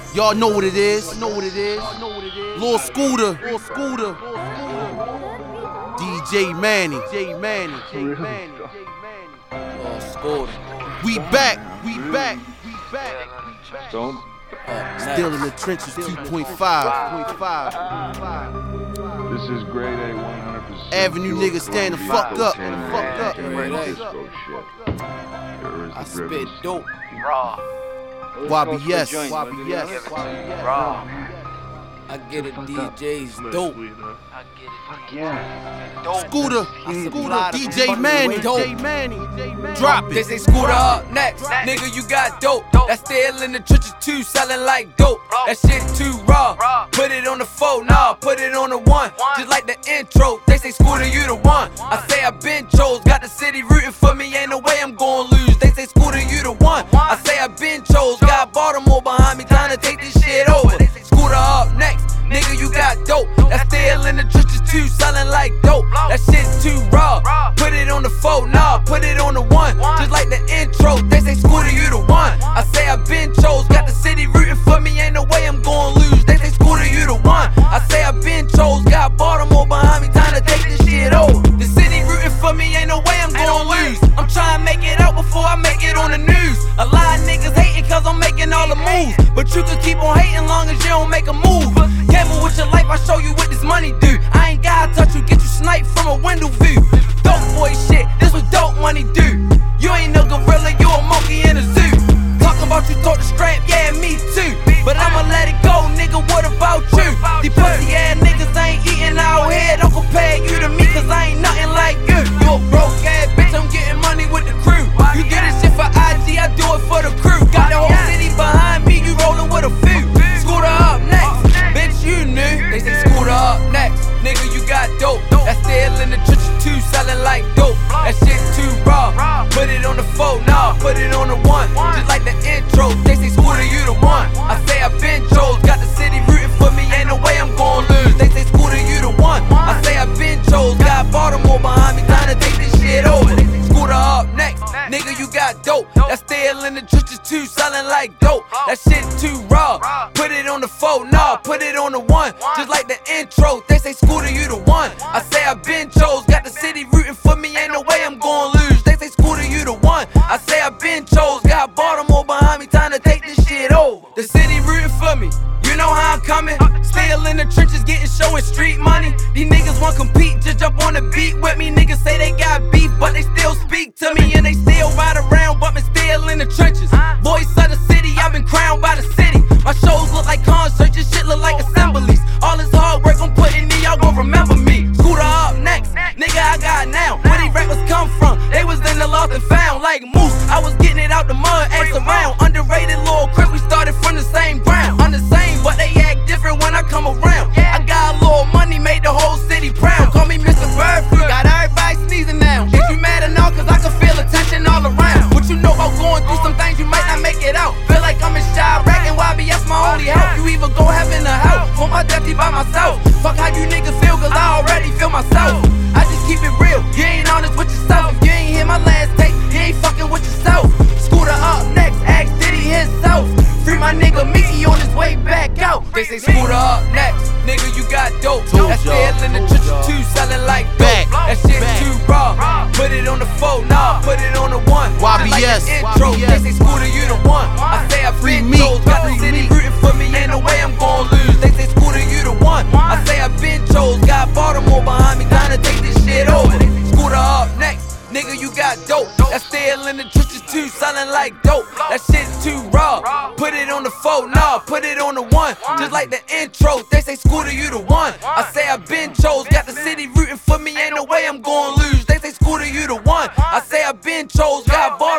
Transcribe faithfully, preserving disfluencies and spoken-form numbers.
Y'all know what it is. Know what it is. Lil Scooter. Lil Scooter. D J Manny. J Manny. J Manny. Lil Scooter. We back. We back. We back. Don't. Still in the trenches. two point five. This is grade A, one hundred percent. Avenue niggas standing fucked up. Fucked up. I spit dope. Raw. Y B S. Joint. Y B S. Raw. I get it, D J's dope. I get it. Dope. Scooter. Scooter. D J Manny. D J Manny. Drop They it. say Scooter up next. Nigga, you got dope. That's still in the trenches too, selling like dope. That shit too raw. Put it on the four, nah, put it on the one. Just like the intro. They say Scooter, you the one. I say I been chose. Got the city rooting for me, ain't no way I'm gon' lose. They say Scooter, you the one. I say I been chose. Got Baltimore behind me, time to take this shit over. Scooter up next. Nigga, you got dope. That's still in the trenches too, selling like dope. That shit too raw. Put it on the four, nah, put it on the one. Just like the intro. They say Scooter, you the one. I say I been chose. Got the city rooting for me, ain't no way I'm gon' lose. They say Scooter, you the one. I say I been chose. Got Baltimore behind me, time to take this shit over. The city rooting for me, ain't no way I'm gon' lose. I'm trying to make it out before I make it on the news. A lot of niggas hating cause I'm making all the moves. But you can keep on hating long as you don't make a move. Gamble with your life, I show you what this money do. I ain't gotta touch you, get you sniped from a window view. Dope boy shit, this what dope money do. You ain't no gorilla, you a monkey in a zoo. Talking about you talk the strap, yeah, me too. But I'ma let it go, nigga, what about you? These pussy ass niggas ain't eating out here. Don't compare you to me, cause I ain't nothing like you. You a broke ass bitch, I'm getting money with the crew. You get this shit for I G, I do it for the crew. Got the whole city behind me, you rolling with a few. Scooter up next, bitch, you knew. They say Scooter up next, nigga, you got dope. That's still in the trenches too, selling like dope. That shit too raw. Put it on the four, nah, put it on the one. Just like the intro, they say Scooter, you the one. I say I been chose, got the city rooting for me, ain't no way I'm gon' lose. They say Scooter, you the one. I say I been chose, got Baltimore behind me, time to take this shit over. Scooter up next, nigga, you got dope. That's still in the trenches too, selling like dope. That shit too raw. Put it on the four, nah, put it on the one. Just like the intro, they say Scooter, you the one. I say I been chose, got the city rooting for me, ain't no way I'm gon' lose. They say Scooter, you the one. I say I been chose, got Baltimore behind me, time to take this shit over. The city rooting for me, you know how I'm coming. Still in the trenches, getting showing street money. These niggas want compete, just jump on the beat with me. Niggas say they got beef, but they still speak to me. And they still ride around, but me still in the trenches. Voice of the city, I've been crowned by the city. My shows look like concerts, this shit look like assemblies. All this hard work I'm putting in, y'all gon' remember me. Scooter up next, nigga, I got now. Where these rappers come from? They was in the lost and found. Like Moose, I was getting it out the mud, ass around. Underrated Lil Crip, we started from the same ground. I'm the same, but they act different when I come around. I got a little money, made the whole city proud. Call me Mister Bird Fruit, got everybody sneezing now. Is you mad or not? Cause I can feel attention all around. What you know about going through some things, you might not make it out. Feel like I'm in Chirac and Y B S my only help. You either go heaven or hell, for my death by myself. Fuck how you niggas feel, cause I already feel myself. I just keep it real, you ain't honest with yourself. If you ain't hear my last take, you ain't fucking with yourself. Scooter up next, ask Diddy himself. Free my nigga Mickey on his way back out. They say Scooter up next, nigga, you got dope. That's still in the trenches too, selling like dope. That shit too raw. Put it on the four, nah, put it on the one. Y B S. Intro, they say Scooter, you the one. I say I been chose, got the city rooting for me, ain't no way I'm gon' lose. They say Scooter, you the one. I say I been chose, got Baltimore behind me, time to take this shit over. Scooter up next, nigga, you got dope. That's still in the trenches too, selling like dope. That shit too raw. Put it on the four, nah, put it on the one. Just like the intro, they say Scooter, you the one. I say I been chose, got the city rooting for me, ain't no way I'm gon' lose. They say Scooter, you the one. I say I been chose, got Baltimore